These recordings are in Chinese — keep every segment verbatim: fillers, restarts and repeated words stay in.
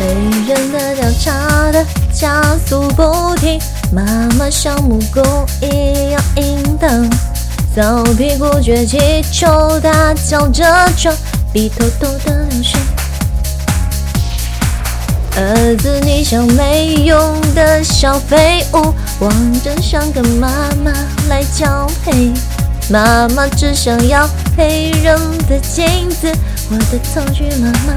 人的调查的加速不停，妈妈像木工一样硬当，扫屁股撅起球大叫着撞，鼻头头的流水。儿子你像没用的小废物，望着想跟妈妈来交配，妈妈只想要黑人的镜子，我的草具妈妈。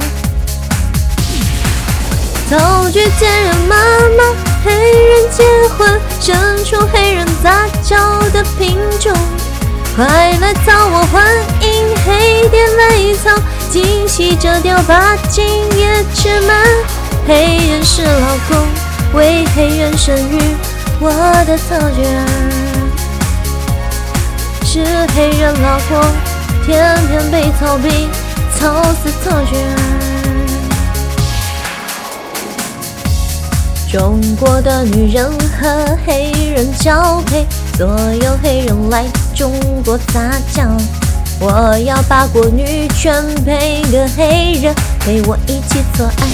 草具见人妈妈，黑人结婚，生出黑人杂交的品种，快来草我欢迎黑点来草，惊喜折掉把金也吃满，黑人是老公，为黑人生育我的草具儿，是黑人老婆，偏偏被草逼操死草具儿。中国的女人和黑人交配，所有黑人来中国撒娇，我要把国女全配个黑人，陪我一起做爱。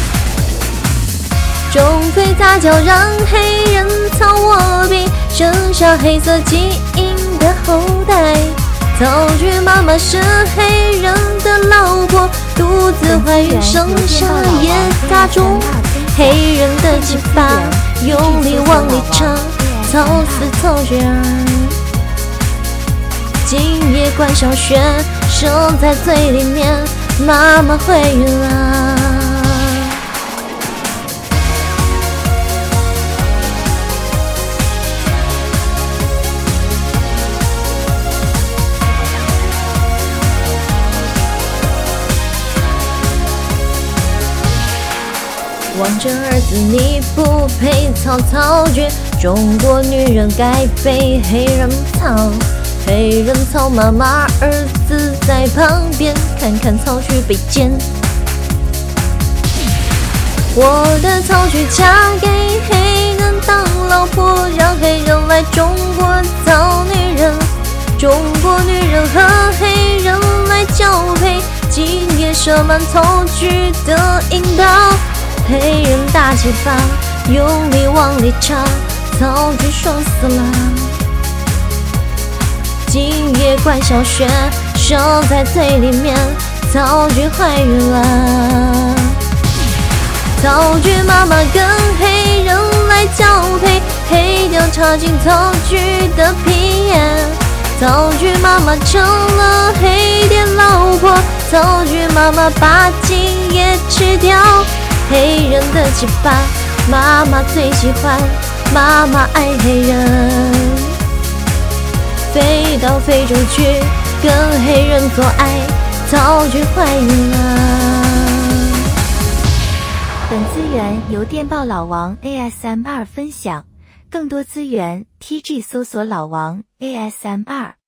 中非杂交让黑人操我病，生下黑色基因的后代。草具妈妈是黑人的老婆，肚子怀孕生下也大众，黑人的鸡巴用力往里插，操死草具儿。今夜关小穴，手在嘴里面，妈妈怀孕了。望着儿子你不配操草具，中国女人该被黑人操，黑人操妈妈，儿子在旁边看看草具被剪。我的草具嫁给黑人当老婆，让黑人来中国造女人，中国女人和黑人来交配，今夜射满草具的阴道，黑人大鸡巴用力往里插，草具爽死了。今夜关小穴，手在嘴里面，草具怀孕了。草具妈妈跟黑人来交配，黑雕插进草具的屁眼，草具妈妈成了黑点老婆，草具妈妈把筋也吃掉。黑人的鸡巴，妈妈最喜欢，妈妈爱黑人。飞到非洲去跟黑人做爱，草具怀孕了。 本资源由电报老王 A S M R 分享，更多资源 T G 搜索老王 A S M R。